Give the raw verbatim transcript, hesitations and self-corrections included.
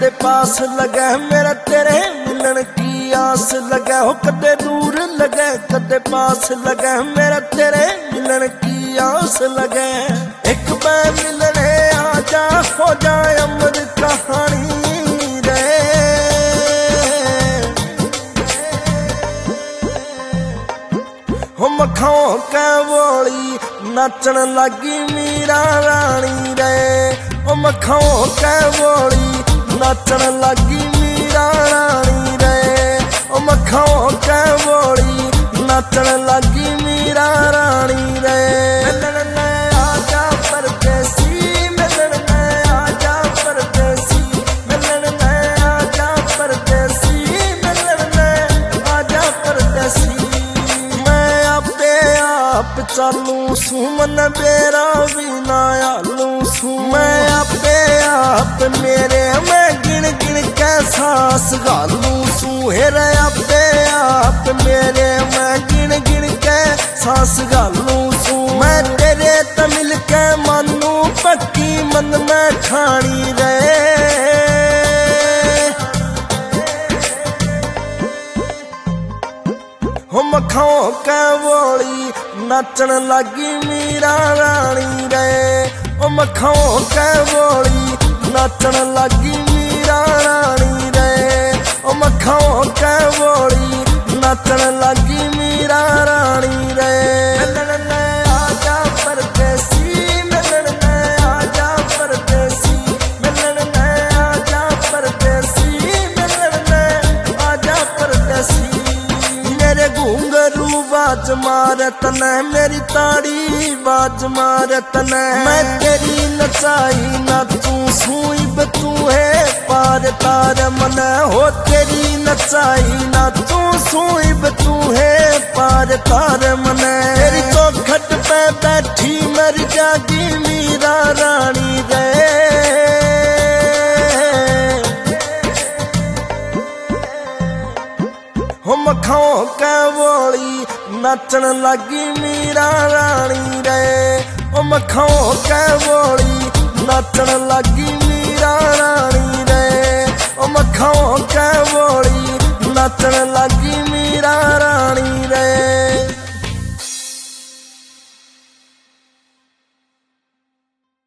कदे पास लगे मेरा तेरे मिलन की आस लगे हो, कदे दूर लगे कदे पास लगे मेरा तेरे मिलन की आस लगे। एक बार मिलने आजा हो जाए अमर कहानी रे, हो मखाओ के बोली नाचन लगी मीरा रानी रे, ओ मखाओ के बोली नाचन लगी मीरा रानी रे, ओ मखाओ के बोली नाचन लगी मीरा रानी रे। मिलन में आजा परदेसी, मिलन में आजा परदेसी, मिलन में आजा परदेसी, मिलन में आजा परदेसी। मैं आपे आप चालू सू मन बेरा भी ना आलू सू, मैं आपे आप मेरे मैं गिन गिन के सांस गालू सू, हेरे आपे आप मेरे मैं गिन गिन के सांस गालू सू। मैं तेरे तमिल के मानू पक्की मन में ठानी रहे, हो मखाओ के बोली नाचन लगी मीरा रानी रे, ओ मखाओ के बोली नाचन लगी मीरा रानी रे, ओ मखाओ के बोली नाचन लगी मीरा रानी रे। मिलन में आजा परदेसी, मिलन में आजा परदेसी, मिलन में आजा परदेसी, मिलन में आजा परदेसी। मेरे घूंघरू बाज मारत न मेरी ताड़ी बाज मारत न, मैं तेरी नचाई नाचू सुईब तू है पार तार मन, हो तेरी नचाई नाचू सुईब तू है पार तार मन। तेरी चौखट पे बैठी मर जागी मीरा रानी रे, हो मखाओ के बोली नाचन लगी मीरा रानी रे, ओ मखाओ के बोली नाचन लगी मीरा रानी रे, ओ मखाओ के बोली नाचन लगी मीरा रानी।